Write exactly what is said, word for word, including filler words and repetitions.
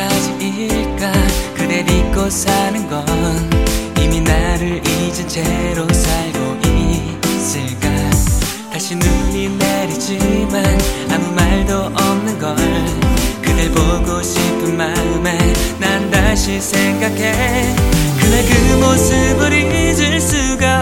언제까지일까 그댈 잊고 사는 건 이미 나를 잊은 채로 살고 있을까. 다시 눈이 내리지만 아무 말도 없는 걸 그댈 보고 싶은 마음에 난 다시 생각해. 그날 그 모습을 잊을 수가